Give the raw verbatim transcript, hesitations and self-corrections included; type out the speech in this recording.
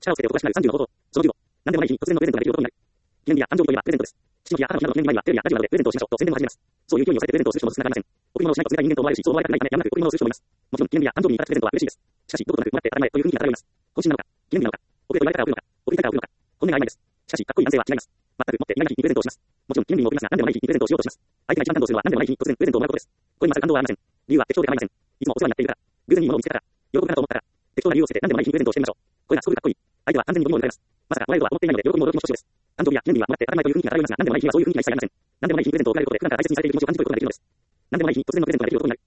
力をつけて男らしくなるさんじゅうの方法。そのじゅうご。何でもない日に突然のプレゼントができることになる。記念日や誕生日といえばプレゼントです。父の日や母の日などの記念日はテレビやラジオなどでプレゼントをしましょうと宣伝を始めます。そういう勢いに乗せてプレゼントをする人も少なくありません。贈り物をしないと冷たい人間と思われるし、そう思われたくないため、やむなく贈り物をする人もいます。もちろん記念日や誕生日にいただくプレゼントは嬉しいです。しかし、どことなくもらって当たり前という雰囲気が漂います。渾身なのか、記念日なのか、贈れと言われたから贈るのか、贈りたいから贈るのか、本音が曖昧です。しかし、かっこいい男性は違います。全くもって意外な日にプレゼントをします。もちろん記念日も贈りますが、何でもない日にプレゼントをしようとします。相手が一番感動するのは何でもない日に突然プレゼントをもらうことです。これに全く感動はありません。理由は適当で構いません。いつもお世話になっているから、偶然に物を見つけたから、喜ぶかなと思ったから、適当な理由をつけて何でもない日にプレゼントをしてみましょう。これがすごくかっこいい。相手は完全に喜びを迎えます。まさかもらえるとは思っていないので、喜びも驚きもひとしおです。誕生日や記念日はもらって当たり前という雰囲気が漂いますが、何でもない日にはそういう雰囲気が一切ありません。何でもない日にプレゼントを贈られることで普段から大切にされている気持ちを感じ取ることができるのです。何でもない日に突然のプレゼントができる男になる。